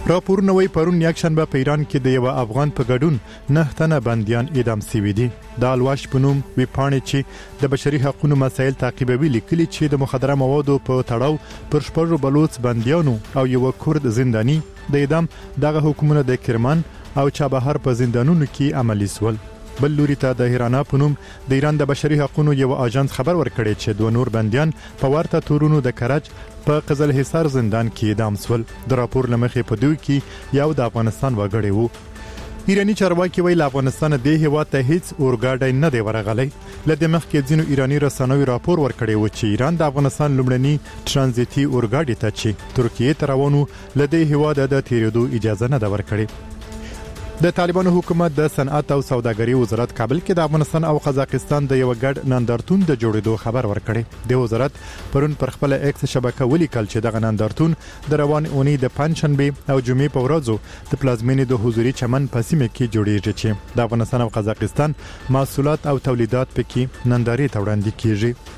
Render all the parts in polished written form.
راپورونه وایي پرون یکشنبه په ایران کې د یو افغان په ګډون 9 تنه بندیان اعدام شوي دي. د الواش په نوم ویبپاڼې چې د بشري حقوقو مسایل تعقیبوي لیکلي چې د مخدره موادو په تړاو پر 6 بلوچ بندیانو او یو کورد زنداني د اعدام دغه حکومت د کرمان او چابهار په زندانونو کې عملي سول. بل لوري ته د هیرانا په نوم د ایران د بشري حقوقو یو اژانس خبر ورکړی چې دوه نور بندیان په ورته تورونو د کرج په قزل حصار زندان کې اعدام سول. د راپور لمخې په دوی کې یو د افغانستان وګړی وو. ایرانی چارواکي ویل افغانستان د هیواد ته هیڅ اورګاډی نه دی ورغلی. لدې مخکې ځینو ایرانی رسنیو راپور ورکړی و چې ایران د افغانستان لومړني ترانزیتي اورګاډی ته چې ترکیه ته روانو لدې هیواد د تیریدو اجازه نه ده ورکړې. د طالبانو حکومت د صنعت او سوداګرۍ وزارت کابل کې د افغانستان او قزاقستان د یو ګډ نندارتون د جوړېدو خبر ورکړی. د وزارت پرون پر خپل ایکس شبکه ولیکل چې د نندارتون د روان اونۍ د پنځشنبه او جمعې په ورځو د پلازمینې د حضوري چمن په سیمه کې جوړیږي چې د افغانستان او قزاقستان محصولات او تولیدات پکې نندارې ته وړاندې کیږي.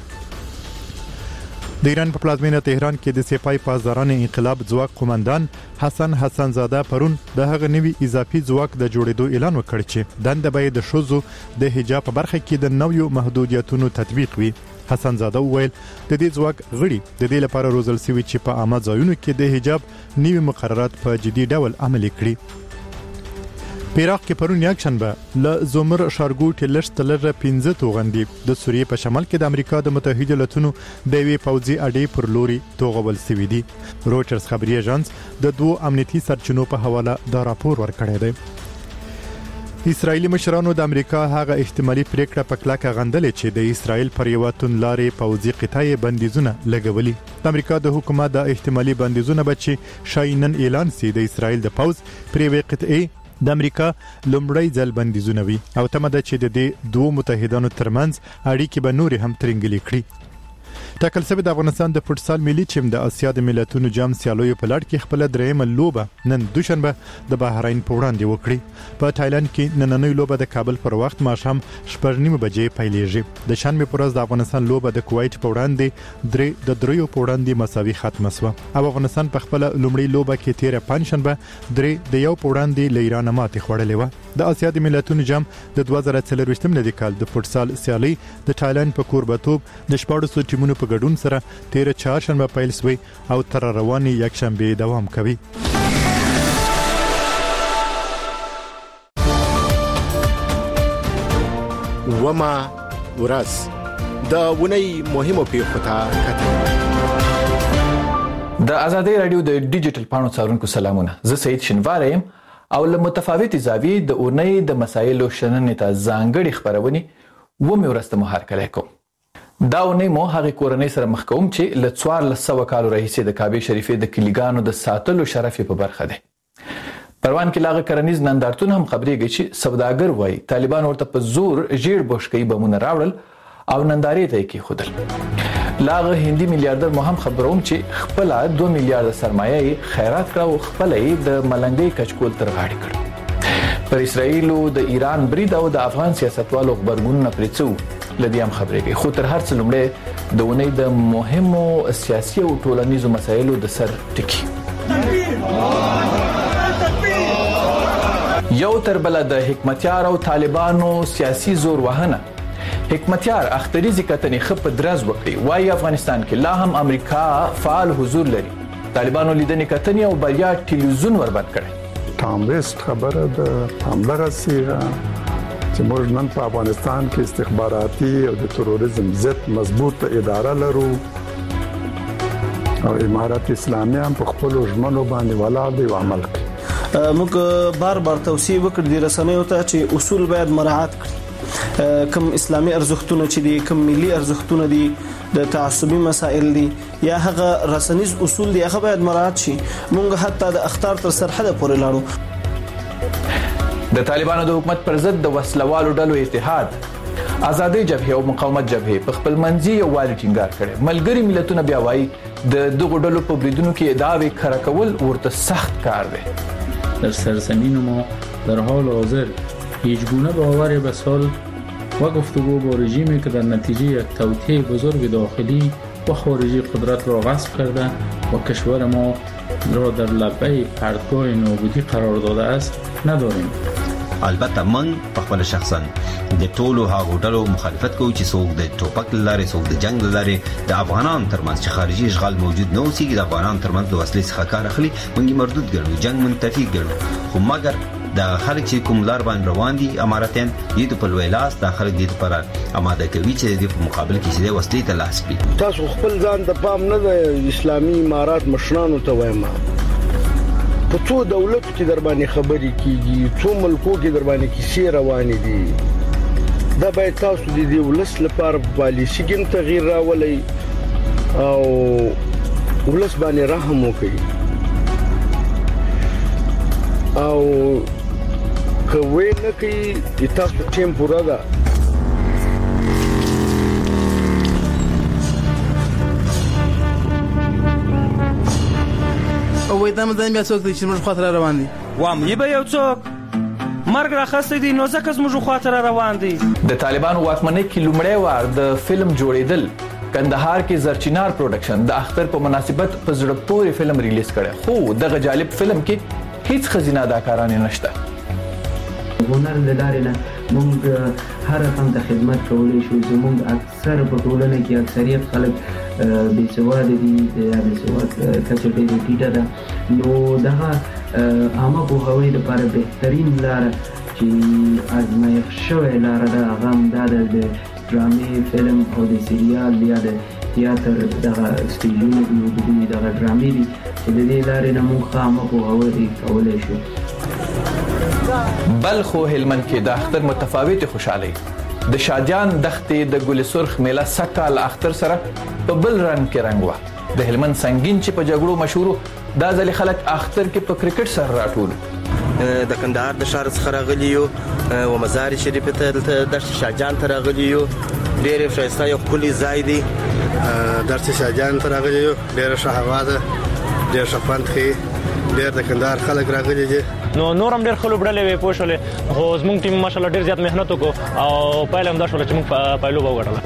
د ایران په پلازمینه تهران کې د سپای پاسداران انقلاب ځواک قومندان حسن زاده پرون د هغه نوي اضافي ځواک د جوړېدو اعلان وکړ چې دنده به د شوزو د حجاب په برخه کې د نویو محدودیتونو تطبیق وي. حسن زاده وویل د دې ځواک غړي د دې لپاره روزل شوي چې په عامه ځایونو کې د حجاب نوي مقررات په جدي ډول عملي کړي. پیراق کې پرون یکشنبه ل زمر شارګوټ لشتلره 15 توغندي د سوریې په شمال کې د امریکا د متحده ایالاتونو د وی پوځي اډې پر لوري توغول سوي دي. رويټرز خبري اژانس د دوه امنیتي سرچینو په حواله دا راپور ورکړی دی. اسرایلی مشرانو د امریکا هغه احتمالي پریکړه په کلکه غندلې چې د اسرایل پر یو تونلارې پوځي قطعه بندیزونه لګولي. د امریکا د حکومت د احتمالي بندیزونه بچي شاینن اعلان سي د اسرایل د پوځ پر یو قطعه د امریکا لومړی ځل بندیزونه وي او تمه ده چې د دې دوه متحدانو ترمنځ اړیکې به نور هم ترنګلې کړي. ټاکل شوی د افغانستان د فوټسال ملي ټیم د اسیا د ملتونو جام سیالیو په لړ کې خپل درېمه لوبه نن دوشنبه د بحرین په وړاندې وکړي. په تایلند کې نننۍ لوبه د کابل پر وخت ماښام 9:30 بجې پیلېږي. د شنبه پر ورځ د افغانستان لوبه د کویت په وړاندې درې په وړاندې مساوي ختمه شوه او افغانستان په خپل لومړی لوبه کې تیر پنځشنبه د یو په وړاندې له ایران ماتې خوړلې و. د اسیا د ملتونو جام د 2024 ملي کال د فوټسال سیالي د تایلند په کوربتوب د 14 ټیمونو په ګډون سره تیر چهارشنبه پیل شوی او تر رواني یکشنبه دوام کوي. وما ورځ د ونی مهمو پیښو ته کتل. د آزادۍ رادیو د ډیجیټل پاڼو څارونکو سلامونه. زه سید شنوار یم او له متفاوتې زاویې د اونۍ د مسایلو شننې ته ځانګړي خبرونه ومې ورسته محرکلی کوم. دا اونۍ مو هغه کورنۍ سره مخ کوم چې له 1400 کالو راهیسې د کعبه شریفې د کلیګانو د ساتلو شرف په برخه ده. پروان کې لاغه کرنیز نندارتون هم خبرېږي چې سوداګر وایي طالبان ورته په زور ژیړ بوشکۍ بمونه راوړل او نندارې ته کې خودل. لاغه هندي میلیارډر مو هم خبروم چې خپل 2 میلیارډ سرمایه خیرات کړو او خپل د ملنګي کچکول تر غاړي کړ. پر اسرائیل او د ایران برید او د افغان سیاستوالو خبرګونونه پرېڅو لدی هم خبرېږي. خو تر هر څه لومړی د اونۍ د مهمو سیاسي او ټولنیزو مسایلو د سر ټکی. یو تر بل د حکمتیار او طالبانو سیاسي زور وهنه. حکمتیار اختریزي کتنې خپ درز وکړي وايي افغانستان کې لا هم امریکا فعال حضور لري. طالبانو لیدنې کتنې او بریا ټلویزیون وربند کړي. تامست خبره د همدغه سیغه چې موږ نن په افغانستان کې استخباراتي او د تروریزم ضد مضبوط اداره لرو او امارات اسلامي هم په خپل ژمنو باندې ولاړ دی او عمل کوي. موږ بار توصیه وکړو د رسنیو ته چې اصول باید مراعات کړي. کوم اسلامي ارزښتونه چې دي، کوم ملي ارزښتونه دي، د تعصبي مسائل دي یا هغه رسنیز اصول دي هغه باید مراعات شي. موږ حتی د اخطار تر سرحده پورې لاړو. د طالبانو د حکومت پر ضد د وسلوالو ډلو اتحاد، آزادۍ جبهه او مقاومت جبهه په خپل منځي یووالي ټینګار کړي. ملګري ملتونه بیا وایي د دغو ډلو په بریدونو کې ادعاوې کره کول ورته سخت کار دی. در سرزمین ما در حال حاضر هیچ گونه باور به صلح و گفتگو با رژیمی که در نتیجه یک توطئه بزرگ داخلی و خارجی قدرت را غصب کرده و کشور ما را در لبه پرتگاه نابودی قرار داده است نداریم. البته من په خپل شخصا د ټولو هغو ډلو مخالفت کوم چې څوک د ټوپک لارې څوک د جنگ لارې د افغانان ترمنځ چې خارجي اشغال موجود نه اوسي د افغانان ترمنځ د وسلې څخه کار اخلي موږ مردود ګڼو، جنگ منتفي ګڼو. خو مګر د خلک چې کوم لار باندې روان دي اماراتین دې په لوی لاس د خلک دې لپاره آماده کوي چې د مقابل کې چې د وسلې ته لاس پي. تاسو خپل ځان د پام نه د اسلامي امارات مشرانو ته وایم په څو دولتو کې در باندې خبرې کیږي، څو ملکو کې در باندې کیسې روانې دي. دا باید تاسو د دې ولس لپاره پالیسي کې تغییر راولئ او ولس باندې رحم وکړئ او کوي نه کوي تاسو ټیم پورا ده. او وای دا مزه بیا څوک چې موږ خاطر روان دي وام یبه یو څوک مرګ راخسته دي نو ځکه موږ خاطر روان دي. د طالبانو واکمنۍ کې لومړی وار د فلم جوړیدل کندهار کې زرچینار پروډکشن د اختر په مناسبت په زړه پورې فلم ریلیز کړي، خو دغه جالب فلم کې هیڅ خزینه اداکاران نشته. هنر لاره نه موږ هر رقم ته خدمت کولای شو. زموږ اکثر په ټولنه کې اکثریت خلک بېسواده دي یا بېسواد کچه ډېره ټیټه ده، نو دغه عامه پوهاوی لپاره بهترین لاره چې ازمایښت شوې لاره ده هغه همدا ده د ډرامې، فلم او د سریال یا د تیاتر دغه سټیجونه دي، دغه ډرامې دي چې د دې لارې نه موږ ښه عامه پوهاوی کولی شو. بلخ او هلمند کې د اختر متفاوت خوشحالي د شادیان دښتې د ګل سرخ میله سکه له اختر سره په بل رنګ کې رنګ و. د هلمند سنگین چې په جګړو مشهور دا ځل خلک اختر کې په کرکټ سره راټول. د کندهار د شهر څخه راغلي یو او مزار شریف ته د شاجان ته راغلي یو، ډېر ښایسته یو ښکلی ځای دی. درس شاجان ته راغلي یو، ډېر ښه هوا ده، ډېر ښه خوند کوي، ډېر د کندهار خلک راغلي دي. نو نورم ډېر خلک وړلې وې پوښلې خو زموږ ټیم ماشاءالله ډېر زیات مهنت وکړو او پایله هم دا شول چې موږ پایلو وګټله.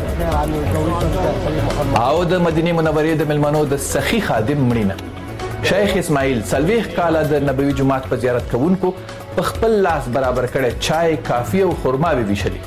او د مدینه منورې د ملمنو د سخی خادم مړینه شیخ اسماعیل 40 کاله د نبوي جماعت په زیارت کوونکو په خپل لاس برابر کړي چای، کافي او خرما به ویشلي.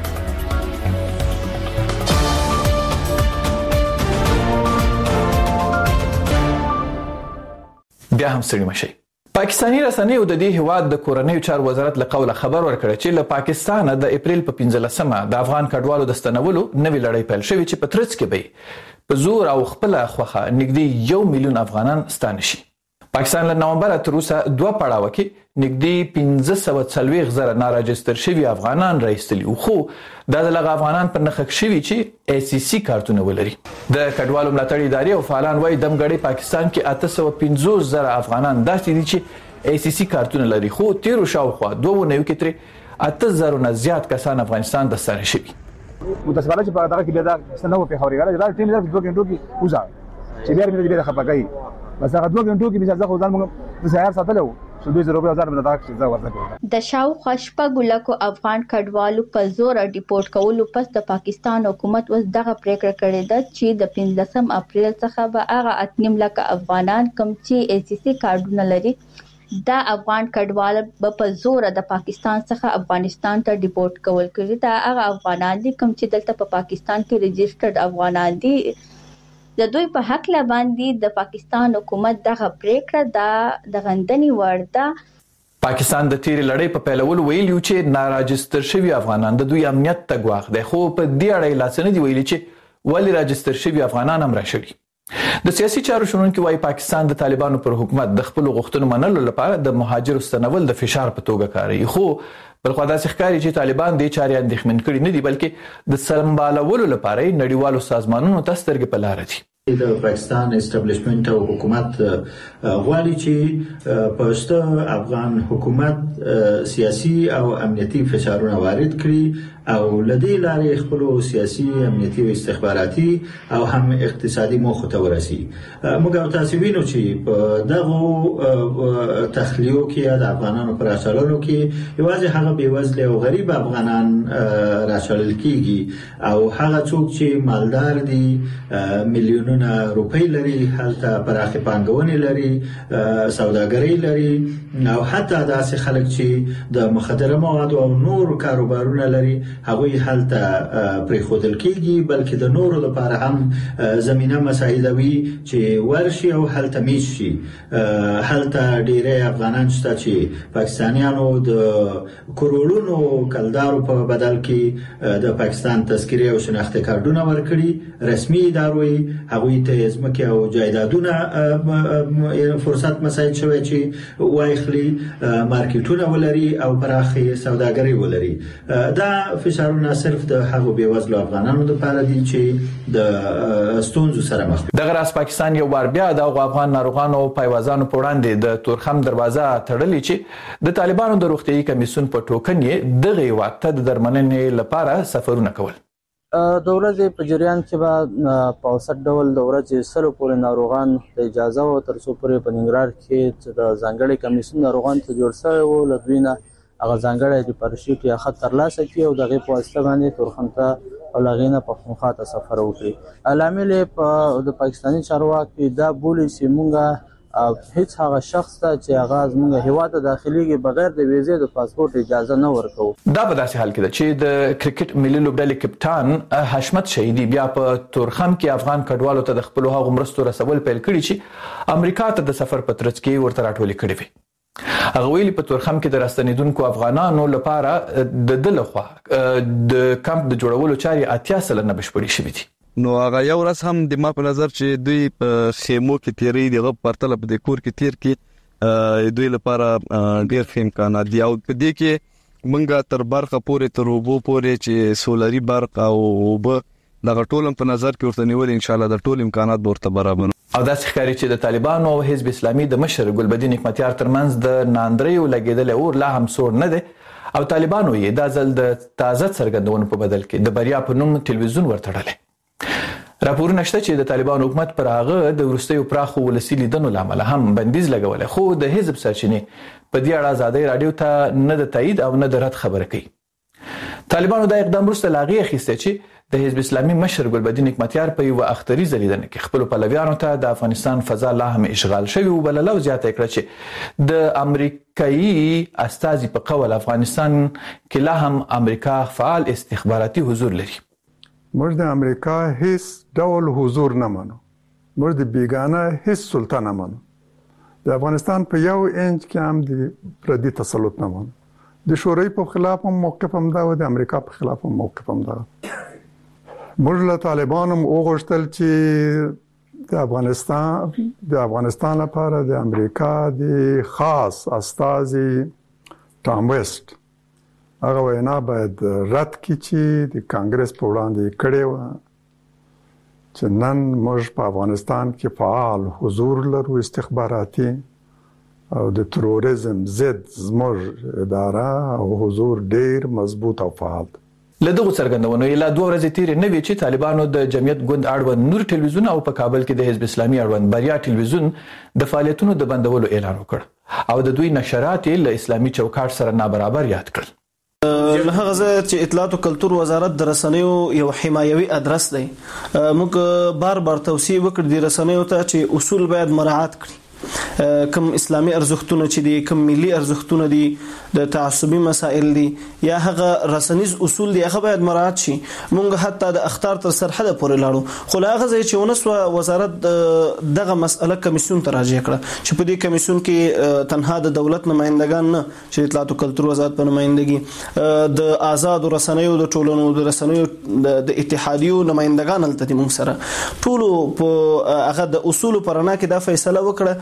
بیا هم ستړي مشي. پاکستانی رسنیو د دې هواد د کورنیو چارو وزارت له قوله خبر ورکړ چې له پاکستانه د اپریل په 15مه د افغان کډوالو د ستنولو نوې لړۍ پیل شوې چې په ترڅ کې به په زور او خپل خوخه نږدې 1 میلیون افغانان ستانه شي. پاکستان له نومبر تر اوسه 2 پړاو کې نږدې 1540,000 ناراجستر شوي افغانان راایستلي، خو دا د افغانان په نخښ شوي چې ACC کارتونه ولري. د کډوالو ملاتړ ادارې او فعالان وايي دمګړی پاکستان کې 850,000 افغانان داسې دي چې ACC کارتونه لري، خو تیرو شاوخوا 2 نوي کې تر 8000 نه زیات کسان افغانستان د ستانه شوي. متاسفانه چې په دغه کې بیا دا څنګه په خبري غواړي دا ټیم د 2 غنټو کې وځه چې بیا موږ دې خبرګي بس هغه 2 غنټو کې بیا ځکه ځان موږ د سهار ساتلو شو 2000 نه دا څه ورته د شاوخوا شپږ لکو افغان کډوالو په زور ډیپورټ کولو پس د پاکستان حکومت اوس دغه پریکړه کړې ده چې د 15 اپریل څخه به هغه 8 لک افغانان کوم چې ACC کارډونه لري دا افغان کډوال په زور د پاکستان څخه افغانستان ته ډیپورټ کول کړي. دا هغه افغانان دي کوم چې دلته په پاکستان کې ريجسترډ افغانان دي. د دوی په حق لا باندې د پاکستان حکومت دغه پریکړه د غندنې وړ ده. پاکستان د تیرې لړۍ په پیلولو ویلي چې ناراجستر شوي افغانان د دوی امنیت ته ګواښ دی، خو په دې اړه یې لاس نه دي ویلي چې ولې راجستر شوي افغانان هم راشړي. د سیاسي چارو شنونکي وايي پاکستان د طالبانو پر حکومت د خپل غوښتنو منلو لپاره د مهاجرو ستنول د فشار په توګه کاروي، خو بلخو داسې ښکاري چې طالبان دې چارې اندېښمن کړي نه دي بلکې د سمبالولو لپاره نړیوالو سازمانونو ته سترګې په لاره دي. د پاکستان اسټابلیشمنت او حکومت غواړي چې پښتون افغان حکومت سیاسي او امنیتي فشارونه وارد کړي او لدی لارې خپل سیاسي امنیتي او استخباراتي او هم اقتصادي موخو ته ورسي. موږ تاسو وینو چې په دغه تخلیو کې د افغانانو پر اصلونو کې یوازې هغه بیوزله او غریب افغانان راچلل کیږي او هغه څوک چې مالدار دي میلیونونه روپۍ لري، هلته پراخه پانګونې لري، سوداګري لري او حتی داسې خلک چې د مخدره موادو او نور کاروبارونه لري هغوی هلته پرې خودل کیږي، بلکې د نورو لپاره هم زمينه مساعدوي چې ورشي او هلته میش شي. هلته ډیری افغانان شته چې پاکستانیانو د کروڑونو کلدارو په بدل کې د پاکستان تذکره او شناخته کارتونه ورکړي، رسمي ادارې هغوی ته ځمکې او جایدادونه فرصت مساعد شوی چې وایخلي، مارکیټونه ولري او پراخه سوداګري ولري. دا فشارونه صرف د هغو بیوزلو افغانانو لپاره دي چې د ستونزو سره مخ دي. دغه راس پاکستان یو بار بیا د افغان ناروغانو پایوازانو په وړاندې د تورخم دروازه تړلې چې د طالبانو د روغتيایي کمیسیون په ټوکن یې دغه وخت د درملنې لپاره سفرونه کول. د ورځې په جریان کې به په اوسط ډول د ورځې سلو پورې ناروغان د اجازه او تر څو پورې په ننګرهار کې د ځانګړي کمیسیون ناروغان ته جوړ شوی و، له دوی نه هغه ځانګړی ریپارشیټ یا خط ترلاسه کړي او دغه په واسطه باندې تورخم ته او لغې نه پښتونخوا ته سفر وکړي. لامل یې د پاکستاني چارواکو دا بولي چې مونږ هیڅ هغه شخص ته چې هغه زموږ هیواد ته داخليږي بغیر د ویزې د پاسپورت اجازه نه ورکوو. دا په داسې حال کې ده چې د کرکټ ملي لوبډلې کپټان حشمت شهیدي بیا په تورخم کې افغان کډوالو ته د خپل هغو مرستو رسول پیل کړي چې امریکا ته د سفر په ترڅ کې ورته راټولې کړي وي. هغه ویلي په تورخم کې د راستنیدونکو افغانانو لپاره د دلخوا د کمپ د جوړولو چاري 80% بشپړې شوې دي. نو هغه یو ورځ هم د ما په نظر چې دوی په خیمو کې تیری دغه پرتله په د کور کې تیر کې دوی لپاره ډیر خیم امکانات دي او په دې کې منګه تر برخه پورې تر وبو پورې چې سولري برق او وب دغه ټولم په نظر کې ورته نیول ان شاء الله د ټول امکانات ورته برابر. او داسې ښکاري چې د طالبانو او حزب اسلامي د مشر ګلبدین حکمتیار ترمنځ د ناندریو لګیدل اور لا هم سوړ نه دي او طالبانو یې د ځل د تازه څرګندونو په بدل کې د بریا په نوم ټلویزیون ورتړل. راپورونه شته چې د طالبانو حکومت پر هغه د ورستیو پراخو ولسی لیدنو لامل هم بندیز لګول، خو د حزب سرچینې په دې اړه آزادۍ رادیو ته نه د تایید او نه د رد خبره کوي. طالبانو دا اقدام وروسته لاغي اخیسته چې د حزب اسلامي مشر ګلبدین حکمتیار په یو اختریزه لیدنه کې خپل پلویانو ته د افغانستان فضا لا هم اشغال شوی وبلل او زیاته کړ چې د امریکایي استازي په قول افغانستان کې لا هم امریکا فعال استخباراتي حضور لري. موږ د امریکا هیڅ ډول حضور نه منو، موږ د بیگانه هیڅ سلطان نه منو، د افغانستان په یو انچ کې هم د پردي تسلط نه منو، د شوروي په خلاف هم موقف هم دا و، د امریکا په خلاف هم موقف هم دا. موږ له طالبانو وغوښتل چې د افغانستان لپاره د امریکا د خاص استازي ټام ویسټ هغه وینا باید رد کړي چې د کانګرس په وړاندې کړې و چې نن موږ په افغانستان کې فعال حضور لرو استخباراتي او د تروریزم ضد زموږ اداره او حضور ډیر مضبوط او فعال. له دغه څرګندونو یلا 2 ورځې تیرې نه وی چې طالبانو د جمعیت ګوند اړوند نور ټلویزیون او په کابل کې د حزب اسلامي اړوند بریا ټلویزیون د فعالیتونو د بندولو اعلان وکړ او د دوی نشرات له اسلامي چوکاټ سره نابرابر یاد کړل. له هغه ځای چې اطلاعات او کلتور وزارت د رسنیو یو حمایوي ادرس دی، موږ بار بار توصیه وکړو د رسنیو ته چې اصول باید مراعات کړي. کم اسلامي ارزښتونه چې دي، کم ملي ارزښتونه دي، د تعصبي مسائل دي یا هغه رسنیز اصول دي، هغه باید مراعات شي. مونږ حتی د اخطار تر سرحد پورې لاړو، خو هغه ځای چې ونسو وزارت دغه مسأله کمیسیون ته راجع کړه چې په دې کمیسیون کې تنها د دولت نمائندگان نه چې اطلاعات او کلتور وزارت په نمائندګي د آزاد رسنیو د ټولنو د رسنیو د اتحادیو نمائندگان هلته دي، مونږ سره ټول په هغه د اصول پرانا کې دا فیصله وکړه چې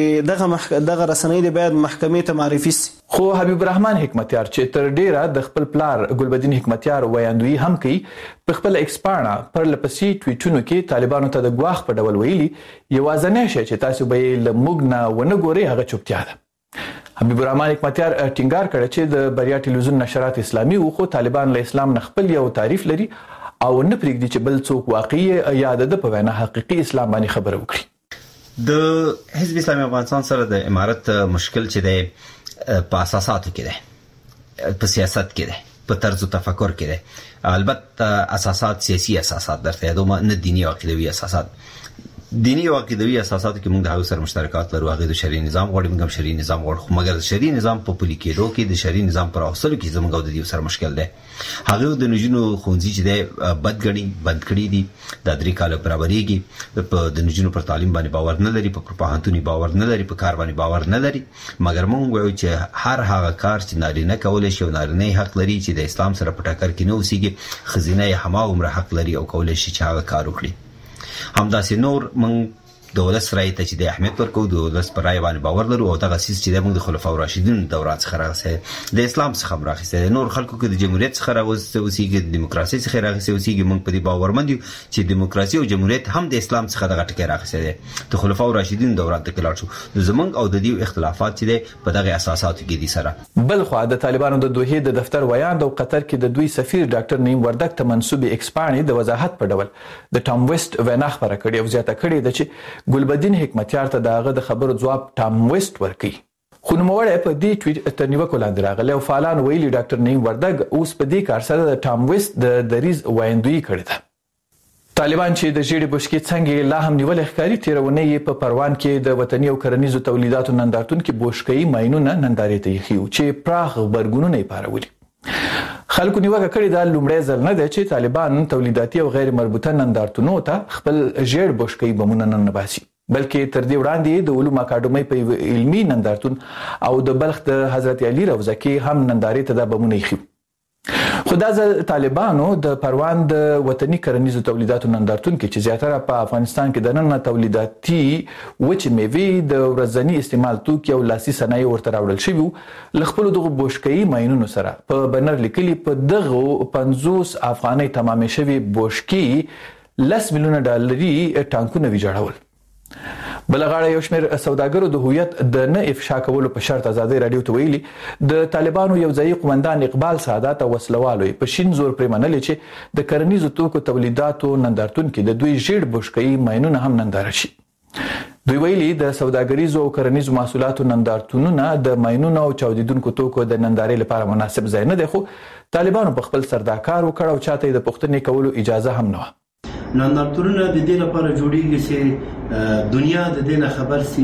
چې دغه رسنۍ باید محکمې ته معرفي شي. خو حبیب الرحمن حکمتیار چې تر ډیره د خپل پلار ګلبدین حکمتیار ویاندوی هم کوي په خپل ایکسپانا پر لپسې ټویټونو کې طالبانو ته د ګواښ په ډول ویلي یوازینی شی چې تاسو به له موږ نه ونه ګورئ هغه چوپتیا ده. حبیب الرحمن حکمتیار ټینګار کړی چې د بریا ټلویزیون نشرات اسلامي وو خو طالبان له اسلام نه خپل یو تعریف لري او نه پرېږدي چې بل څوک واقعي یا د په وینا حقيقي اسلام باندې خبره وکړي. د حزب اسلامي افغانستان سره د امارت مشکل چې دی په اساساتو کې ده، په سیاست کې ده، په طرز تفکر کې ده. البته اساسات سیاسي اساسات درته یادوم، نه دینی او عقیدوي اساسات. دینی او عقیدوي اساساتو کې موږ د هغو سره مشترکات لرو، هغه د شرعي نظام غواړي، موږ هم شرعي نظام غواړو، خو مګر د شرعي نظام په پلي کېدو کې د شرعي نظام پر اوسلو کې زموږ او د دې سره مشکل دی. هغه د نجونو ښوونځي چې دی بند کړي دي، د 3 کال برابرېږي، په د نجونو پر تعلیم باندې باور نه لري، په پوهنتون باور نه لري، په کار باندې باور نه لري. مګر موږ وایو چې هر هغه کار چې نارینه کولای شي او نارینه حق لري چې د اسلام سره په ټکر کې نه اوسېږي، ښځینه یې هماغومره حق لري او کولای شي چې هغه کار وکړي. همداسې نور موږ د ولس رای ته چې د اهمیت ورکو، د ولس پر رای باندې باور لرو او دغه سیس چې موږ د خلفاء راشدین دوران څخه راغسته، د اسلام څخه راغسته، نور خلکو کې د جمهوریت څخه راغسته اوسېږي، د دیموکراسي څخه راغسته اوسېږي. موږ په دې باورمند یو چې دیموکراسي او جمهوریت هم د اسلام څخه دغه ټکی راغسته دي. د خلفاء راشدین دوران ته کلاړ شو، زمونږ او د دې اختلافات چې دي په دغه اساساتو کې دي سره. بل خو د طالبانو د دوحې د دفتر ویاند او قطر کې د دوی سفیر ډاکټر نعیم وردګ ته منسوب ایکسپانی د وضاحت په ډول د ټام ویسټ وینا خبره کړې او زیاته کړې ده چې ګلبدین حکمتیار ته داغه د خبرو جواب ټام ویسټ ورکړي. خو نوموړی په دې ټویټ تر نیوکو لاندې راغلی او فعالان ویلي ډاکټر نعیم وردګ اوس په دې کار سره د ټام ویسټ د دریز ویاندویي کړې ده. طالبان چې د ژیړې بشکې څنګه لا هم نیول ښکاري، تیرونه یې په پروان کې د وطني او کرنیزو تولیداتو نندارتون کې بوشکې ماینونه نندارې ته یې چې پراخ غبرګونونه یې پارولي. خلکو نیوکه کړې ده لومړی ځل نه دی چې طالبان تولیداتي او غیر مربوطه نندارتونو ته خپل ژیړ بشکې بمونه ننباسي، بلکې تر دې وړاندې د علوم اکاډمۍ په علمي نندارتون او د بلخ د حضرت علي روضه کې هم نندارې ته د بمونه ایښي. خو دا ځل طالبانو د پروان د وطني کرنیزو تولیداتو نندارتون کې چې زیاتره په افغانستان کې د نن تولیداتي وچې میوې د ورځني استعمال توکي او لاسي صنایع ورته راوړل شوي وو، له خپلو دغو بوشکې ماینونو سره په بنر لیکلي په دغو 50 افغانۍ تمامې شوي بوشکې 10 میلیونه ډالري ټانکونه ویجاړول. بل غاړه یو شمېر سوداګرو د هویت د نه افشا کولو په شرط ازادي رادیو ته ویلي د طالبانو یو ځایي قومندان اقبال سعادت او وسلوالو په شین زور پرې منلي چې د کرنیزو توکو تولیداتو نندارتون کې د دوی ژیړ بشکې ماینونه هم ننداره شي. دوی ویلي د سوداګریزو او کرنیزو محصولاتو نندارتونونه د ماینونو او چاودیدونکو توکو د نندارې لپاره مناسب ځای نه دی، خو طالبانو په خپل سر دا کار وکړ او چاته د پوښتنې کولو اجازه هم نه وه. نندارتونونه د دې لپاره جوړیږي چې دنیا د دې نه خبر سي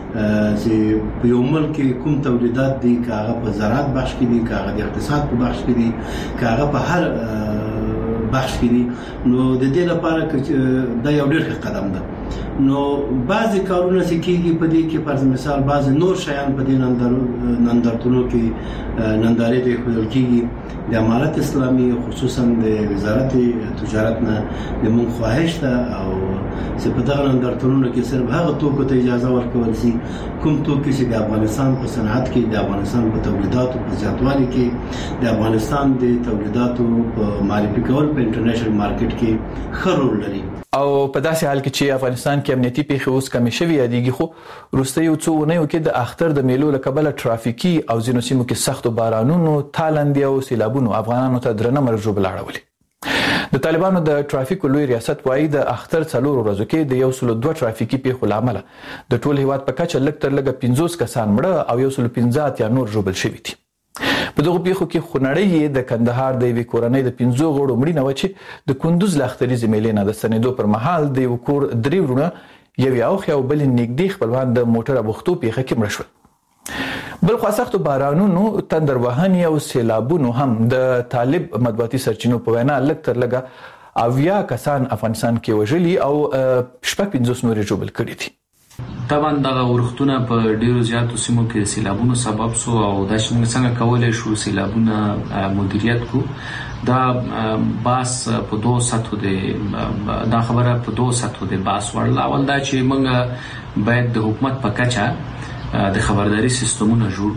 چې په یو ملک کوم تولیدات دي، که هغه په زراعت بخش کې دي، که هغه د اقتصاد په بخش کې دي، که هغه په هر بخش کې دي. نو د دې لپاره دا یو ډېر ښه قدم ده. نو بعضی کارونه چې کېږي په دې کې فرض مثال بعضی نور شیان په دې نندارتونو کې نندارې ته ایښودل کېږي. د امارت اسلامي خصوصا د وزارت تجارت نه د مونږ خواهش ده او چې په دغه نندارتونونو کې صرف هغه توکو ته اجازه ورکول شي کوم توکي چې د افغانستان په صنعت کې، د افغانستان په تولیداتو په زیاتوالي کې، د افغانستان د تولیداتو په معرفي کول په انټرنیشنل مارکیټ کې ښه رول لري. او په داسې حال کې چې افغانستان کې امنیتي پیښې اوس کمې شوي یادېږي، خو وروسته یو څو اونیو کې د اختر د میلو له کبله ټرافیکي او ځینو سیمو کې سختو بارانونو، تالندې او سیلابونو افغانانو ته درنه مرګ ژوبله اړولې. د طالبانو د ټرافیکو لوی ریاست وایي د اختر 4 ورځو کې د 102 ټرافیکي پیښو له امله د ټول هیواد په کچه لږ تر لږه 50 کسان مړه او 115 یا نور ژوبل شوي دي. په دغو پیښو کې خونړۍ د کندهار د یوې کورنۍ د 15 غړو مړینه وه چې د کندوز له اختریزې میلې نه د ستنېدو پر مهال د یو کور 3 وروڼه، یو یې اوښی او بل یې نږدې خپلوان د موټر بوختو پیښه کې مړه شول. بل خوا سختو بارانونو، تندر وهنې او سیلابونو هم د طالب مطبوعاتي سرچینو په وینا لږ تر لږه 80 کسان افغانستان کې وژلي او 50 نور یې ژوبل کړي دي. طبعا دغه ورښتونه په ډیرو زیاتو سیمو کې سیلابونو سبب سو او دا څنګه کولای شو سیلابونه مدیریت کو. دا باس په دوه سطحو دی دا خبره په دوه سطحو دی باس ورل اول دا چې موږ باید د حکومت په کچه د خبرداري سیستمونه جوړ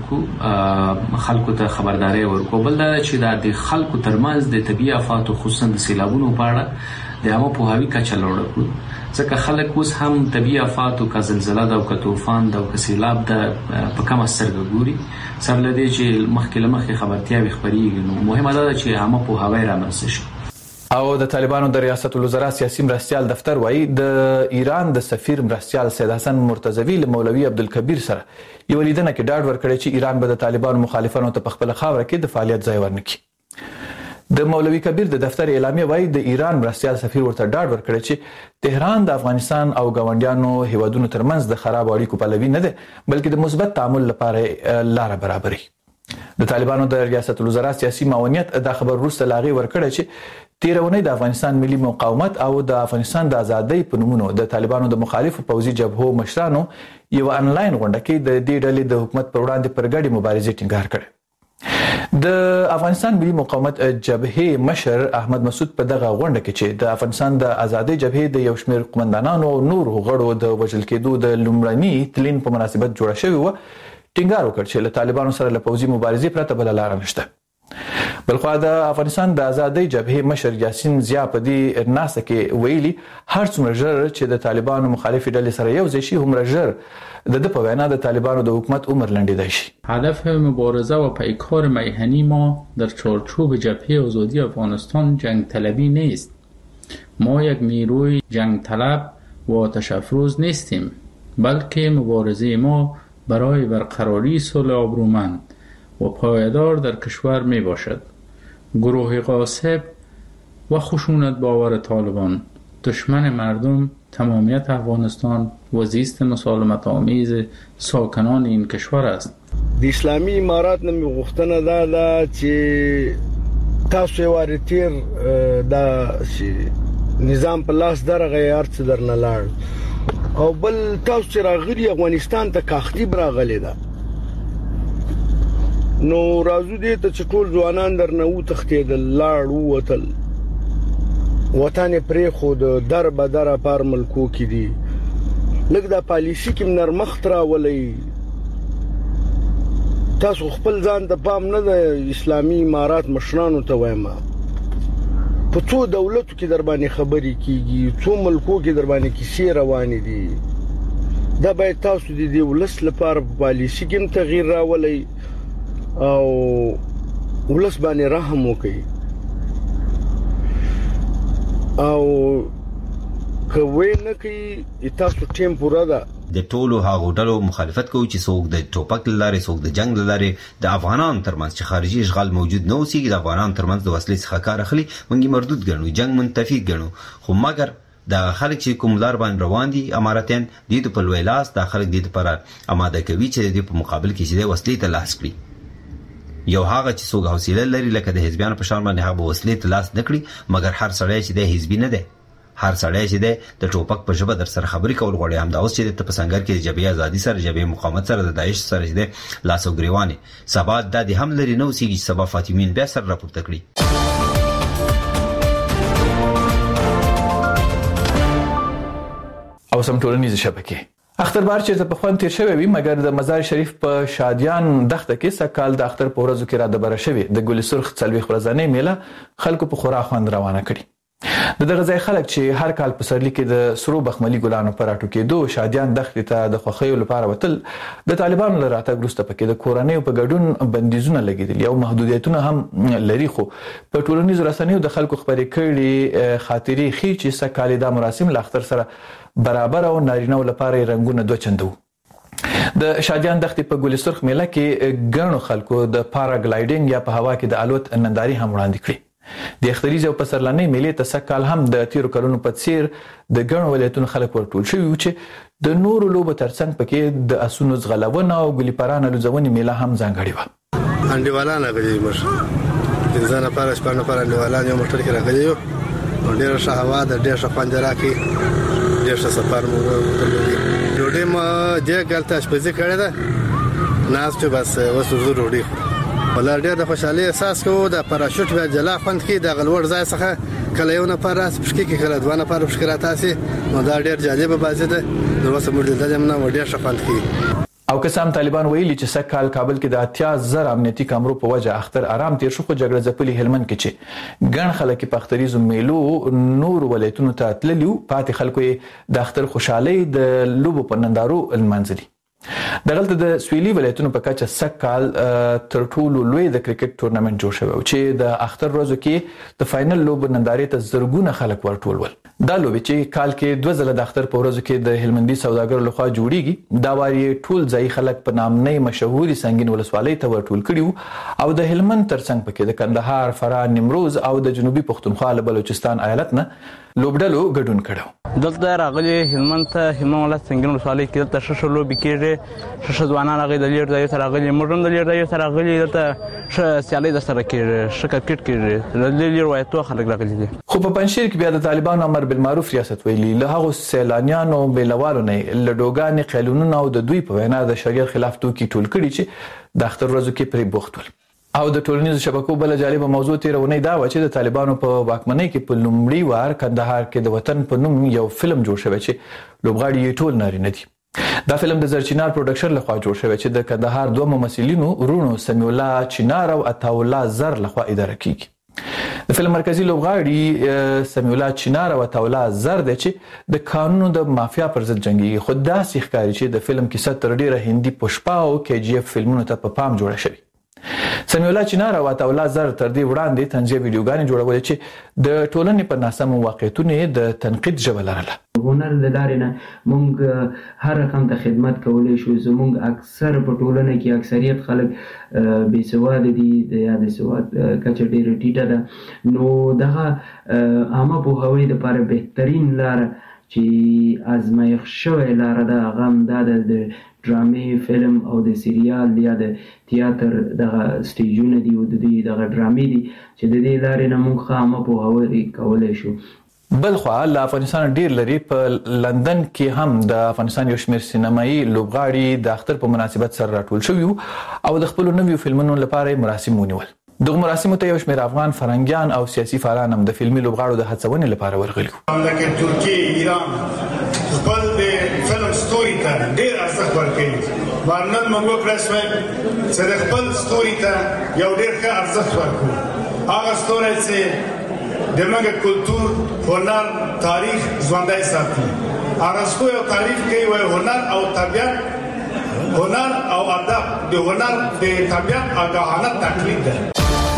کو خلکو ته خبرداري ورکو بل دا چې د خلکو ترمنځ د طبيعي آفات خصوصا د سیلابونو په اړه د عامه پوهاوی کچه لوړه کړو ځکه خلک اوس هم طبيعي آفات او زلزلہ او طوفان او سیلاب د په کومه سترګه ګوري سره لدی چې مخکې خبرتیاوي خبريږي نو مهمه ده چې عامه پوهاوی رامنځته شي. او د طالبانو د ریاست الوزرا سیاسي مرستيال دفتر وایي د ایران د سفیر مرستيال سید حسن مرتضوی له مولوی عبدالکبیر سره یو لیدنه کې ډاډ ورکړی چې ایران به د طالبانو مخالفانو ته په خپل خاوره کې د فعالیت ځای ورنکړي. د مولوی کبیر د دفتر اعلامیه وایي د ایران مرستيال سفیر ورته ډاډ ورکړی چې تهران د افغانستان او ګاونډیانو هیوادونو ترمنځ د خراب اړیکو پلوي نه ده بلکې د مثبت تعامل لپاره لار برابري. د طالبانو د ریاست الوزرا سیاسي معاونیت د خبر وروسته لاغي ورکړی چې تیرونی د افغانستان ملي مقاومت او د افغانستان د ازادۍ په نومونو د طالبانو د مخالفو پوځي جبهو مشرانو یو انلاین غونډه کې د دې ډلې د حکومت پر وړاندې پر ګډي مبارزې ټینګار کړ. د افغانستان ملي مقاومت جبهه مشر احمد مسعود په دغه غونډه کې چې د افغانستان د ازادۍ جبهه د یو شمېر قومندانانو او نور غړو د وژل کېدو د لومړني تلین په مناسبت جوړ شوی و ټینګار وکړ چې له طالبانو سره له پوځي مبارزې پرته بل لار نشته. بلخو د افغانستان د ازادۍ جبهه مشر یاسین ضیا په دې ناسه کې ویلي هر څومره ژر چې د طالبانو مخالفي ډلې سره یو ځای شي هومره ژر د په وینا د طالبانو د حکومت عمر لنډیدای شي. هدف مبارزه و پیکار میهنی ما در چارچوب جبهه آزادی افغانستان جنگ طلبی نیست. ما یک نیروی جنگ طلب و آتش افروز نیستیم بلکه مبارزه ما برای برقراری صلح آبرومند و پایدار در کشور می باشد. گروه غاصب و خشونت باور طالبان دشمن مردم، تمامیت افغانستان و زیست مسالمت آمیز ساکنان این کشور است. د اسلامي امارات نه غوښتنه ده چې تاسو یې وارتیر د نظام په لاس درغه یارڅ درنه لاړ او بل تاسو چې راغلي افغانستان ته کاختی براغلی ده نو راځو دې ته چې ټول ځوانان درنه و تختیدل لاړ ووتل وطن پرې خود در به در پر ملکو کې دي لکه دا پالیسی کې نرمخت راولي تاسو خپل ځان ته پام نه د اسلامي امارات مشرانو ته وایم په څو دولتو کې در باندې خبري کیږي څو ملکو کې در باندې کیسې روانې دي دا باید تاسو د دې ولس لپاره پالیسی کې تغییر راولي او ولس باندې رحم وکړي او کوي نه کوي تاسو ټیم پورا ده د ټولو هغو ډلو مخالفت کوي چې څوک د ټوپک لارې څوک د جنگ لارې د افغانان ترمنځ چې خارجي اشغال موجود نه اوسي د افغانان ترمنځ د وسلې څخه کار اخلي موږ مردود ګڼو جنگ منتفي ګڼو خو مګر د خلک چې کوم لار باندې روان دي اماراتین د په لوی لاس د خلک د لپاره آماده کوي چې د په مقابل کې چې د وسلې ته لاس کړي یو هغه چې څوک حوصله لري لکه د حزبیانو په شان باندې هغه وسلې ته لاس نکړي مګر هر سړی چې د حزبي نه دی هر سړی چې د ټوپک په ژبه در سره خبرې کول غواړي هم دا اوس چې د پسنګر کې د جبهه ازادي سره جبهه مقاومت سره د داعش سره د لاس او ګریوانې سبا د هم لري نو سیږي سبا فاطمین بیا سره راپورته کړي. او سم ټولنیز شبکه اختربار چې په خوان تیر شوی وي مګر د مزار شریف په شادیان دښته کې سکهال د اختر په ورځو کې را د بره شوی د ګل سرخ څلوي خرزانې میله خلکو په خورا خوند روانه کړي. د دغه ځای خلک چې هر کال په سرلی کې د سرو بخملي ګلانو پر اټو کېدو شادیان دښتې ته د خوښیو لپاره وتل د طالبانو له راتګ وروسته پکې د کورنۍ په ګډون بندیزونه لګېدل او محدودیتونه هم لري خو په ټولنیزو رسنیو د خلکو خبرې کړي خاطرې ښیي چې سکهال دا مراسم له اختر سره برابر او نارینه لپاره رنگونه دوه چنده د شادیان دښتې په ګل سرخ میله کې ګڼو خلکو د پاراګلایډینګ یا په هوا کې د الوت ننداري هم وړاندې کړي. د اختریز او پسرلانې میلې ته سکهال هم د تیرو کلونو په څیر د ګڼو ولایتونو خلک ورټول شوي وو چې د نورو لوبو ترڅنګ پکې د اسونو ځغلونه او ګلي پرانه لوځونې میله هم ځانګړې وه. انډیوالان راغلي موږ د ځان لپاره شپه نه پر انډیوالان یو موټر کې راغلي یو ډېر ښه هوا د ډېر ښه خوند راکړي ډېر ښه سفر مو وکړ ډوډۍ ما دې ګلته شپږ کړه ده ناس ته بس وسو ضروري ولر ډېر د خوشحالي احساس کوو د پاراشوټ بیا جلا خوند کې د غلوړ ځای څخه کله یو نفر راس پښکې کې کله دوه نفر پښکې راتاسي نو دا ډېر جالبه بازي ده نو اوس موږ د دې نه ډېر ښه خوند کوي. او قسم طالبان ویلي چې سکهال کابل کې د 80,000 امنیتي کامرو په وجه اختر آرام تیر شو خو جګړه ځپلي هلمند کې چې ګڼ خلک په اختریزو میلو نور ولایتونو ته تللیو پاتې خلکو د اختر خوشحالي د لوبو په نندارو المنځلي. دغلته د سویلي ولایتونو په کچه سکهال تر ټولو لوی د کرکټ تورنمنت جوړ شوی چې د اختر ورځو کې د فائنل لوب نندارې ته زرګونه خلک ورټول ول. دا لوب چې کال کې 2 ځله د اختر په ورځو کې د هلمندي سوداګرو لخوا جوړیږي دا واری ټول ځای خلک په نامنۍ مشهوري سنگین ولسوالۍ ته ورټول کړي او د هلمند ترڅنګ پکې د کندهار، فراه، نیمروز او د جنوبي پښتونخوا له بلوچستان ایالت نه لوبډلو ګډون کړو. دلته راغلي هلمند ته هلمند ولایت سنگین ولسوالۍ کې دلته ښه لوبې کېږي ښه ځوانان راغلي د لیر ځایو ته راغلي موږ هم د لیر ځایو ته راغلي دلته ښه سیالۍ درسره کېږي ښه کرکټ کېږي د لیر ولایتو خلک راغلي دي. خو په پنجشیر کې بیا د طالبانو امر بالمعروف ریاست ویلي له هغو سیلانیانو بیلوالو نه لډوګانې قانونونه او د دوی په وینا د شریعت خلاف توکي ټول کړي چې د اختر ورځو کې پرې بوخت ول. او د ټولنیزو شبکو بل جالبه موضوع تیرونی دا و چې د طالبانو په واکمنۍ کې په لومړي وار کندهار کې د وطن په نوم یو فلم جوړ شوی چې لوبغاړي یې ټول نارینه دي. دا فلم د زرچینار پروډکشن لخوا جوړ شوی چې د کندهار دوه ممثلینو رونو سمیع الله چینار او عطاالله زر لخوا اداره کیږي. د فلم مرکزی لوبغاړي سمیع الله چینار او عطاالله زر دی چې د قانونو د مافیا پر ضد جنگي خو داسې ښکاري چې د فلم کیسه تر ډیره هندي پشپا او KGF فلمونو ته په پام جوړه شوی. سمیع الله چینار او عطاالله زر تر دې وړاندې طنزي ویډیوګانې جوړولې چې د ټولنې په ناسمو واقعیتونو د تنقید ژبه لرله. هنر د لارې نه موږ هر رقم ته خدمت کولی شو. زموږ اکثر په ټولنه کې اکثریت خلک بېسواده دي یا د سواد کچه ډېره ټیټه ده نو دغه عامه پوهاوی دپاره بهترین لاره چې ازمایښت شوې لاره ده هغه همدا ده د ډرامې فلم او د سریال یا د تیاتر دغه سټیجونه دي او د دې دغه ډرامې دي چې د دې لارې نه موږ ښه عامه پوهاوی کولی شو. بل خوا له افغانستان ډیر لري په لندن کې هم د افغانستان یو شمېر سینمایي لوبغاړي د اختر په مناسبت سره راټول شوي او د خپلو نویو فلمونو لپاره مراسم ونیول. دغه مراسمو ته یو شمېر افغان فرهنګیان او سیاسي فعالان هم د فلمي لوبغاړو د هڅونې لپاره ورغلي. لکه ترکیه، ایران خپل د فلم ستوري ته ډېر ارزښت ورکوي. نن موږ وکړای شوی چې د خپل ستوري ته یو ډېر ښه ارزښت ورکړو. هغه ستوری چې د موږ کلتور، هنر، تاریخ ژوندی ساتي. ارسطو یو تعریف کوي وایي هنر او طبیعت هنر او ادب د هنر د طبیعت آگاهانه تقلید ده.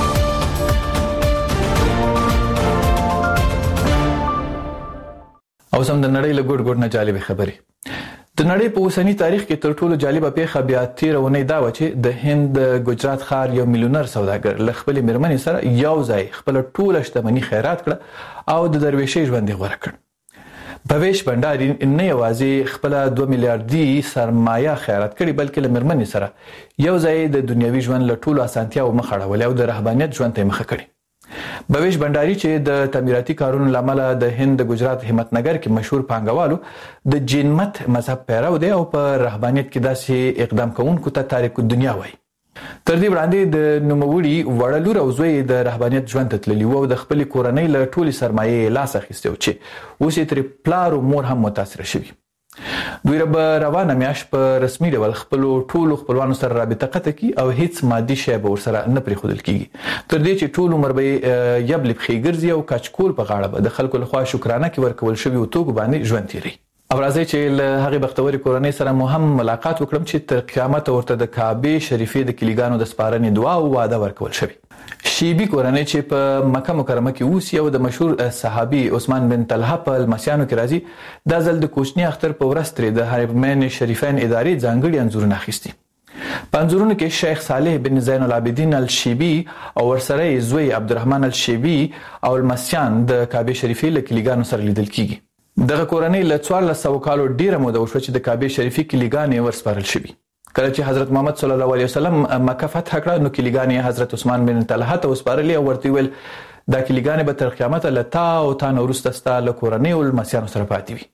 او سم د نړۍ له ګوټ ګوټ نه جالبې خبرې. د نړۍ په اوسنی تاریخ کې تر ټولو جالبه پیښه بیا تیرونی دا و چې د هند ګجرات ښار یو میلیونر سوداګر له خپلې مېرمنې سره یو ځای خپله ټوله شتمني خیرات کړه او د درویشۍ ژوند یې غوره کړ. بویش بنډاري نه یوازې خپله 2 میلیارډي سرمایه خیرات کړې بلکې له مېرمنې سره یو ځای د دنیوي ژوند له ټولو اسانتیاو مخ اړولې او د رهبانیت ژوند ته یې مخه کړې. بویش بنډاري چې د تعمیراتي کارونو لامل د هند د ګجرات همتنګر کې مشهور پانګوالو د جین مت مذهب پیرو دی او په رهبانیت کې داسې اقدام کوونکو ته تاریک الدنیا وایي. تر دې وړاندې د نوموړي وړه لور او زوی د رهبانیت ژوند ته تللي وو او د خپلې کورنۍ له ټولې سرمایې لاس اخیستی و چې اوس یې ترې پلار او مور هم متاثره شوي. دوی به روانه میاشت په رسمي ډول خپلو ټولو خپلوانو سره رابطه قطع کړي او هیڅ مادي شی به ورسره نه پرېښودل کېږي تر دې چې ټول عمر به یې یبلې پښې ګرځي او کچکول په غاړه به د خلکو لخوا شکرانه کې ورکول شوي توکو باندې ژوند تېروي. او راځئ چې له هغې بختورې کورنۍ سره مو هم ملاقات وکړم چې تر قیامته ورته د کعبې شریفې د کلیګانو د سپارنې دعا او واده ورکول شوي. شیبي کورنۍ چې په مکه مکرمه کې اوسي او د مشهور صحابي عثمان بن طلحه په لمسیانو کې راځي دا ځل د کوچني اختر په ورځ ترې د حرمین شریفین ادارې ځانګړي انځورونه اخیستي. په انځورونو کې شیخ صالح بن زین العابدین الشیبي او ورسره یې زوی عبدالرحمن الشیبي او لمسیان د کعبې شریفې له کلیګانو سره لیدل کیږي. دغه کورنۍ له 1400 کالو ډیره موده وشوه چې د کعبې شریفې کلیګانې ورسپارل شوي. کله چې حضرت محمد صلی الله علیه وسلم مکه فتح کړه نو کلیګانې حضرت عثمان بن طلحه ته وسپارلې او ورته ویل دا کلیګانې به تر قیامته له تا او تا نه وروسته ستا له کورنۍ او لمسیانو سره پاتې وي.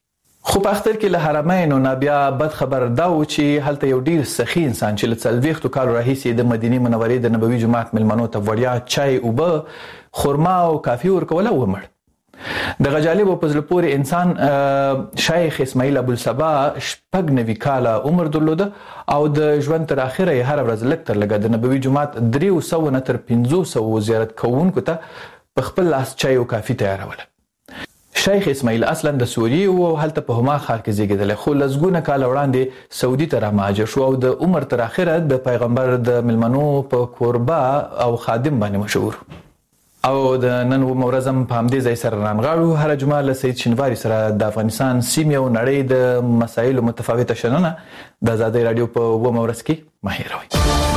خو په اختر کې له حرمینو نه بیا بد خبر دا و چې هلته یو ډیر سخی انسان چې له 40 کالو راهیسې د مدینه منورې د نبوي جماعت ملمنو ته وړیا چای اوبه خرما او کافي ورکوله ومړ. د غجالب په زړه پورې انسان شیخ اسماعیل ابوالصبا 96 کاله عمر درلوده او د ژوند تر اخره هر ورځ لږ تر لږه د نبوي جماعت 300 نه تر 500 زیارت کوونکو ته په خپل لاس چای او کافي تیاروله. شیخ اسماعیل اصلا د سوریې او هلته په هما ښار کې زیږیدل، خو لږونه کال وړاندې سعودي ته رامهاجر شو او د عمر تر اخره د پیغمبر د ملمنو په کوربه او خادم باندې مشهور. او د نن ورځم په همدې ځای سره رانغاړو هر جمعه له سید شینواري سره د افغانستان سیمې او نړۍ د مسایلو متفاوته شننه د آزادۍ رادیو په 9 ورځ کې مه هېروئ.